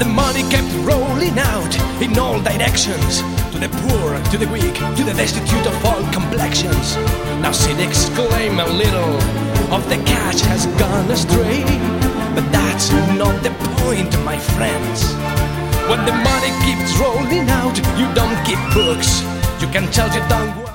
the money kept rolling out in all directions, to the poor, to the weak, to the destitute of all complexions. Now cynics claim a little of the cash has gone astray, but that's not the point, my friends. When the money keeps rolling out, you don't keep books. You can tell you don't work.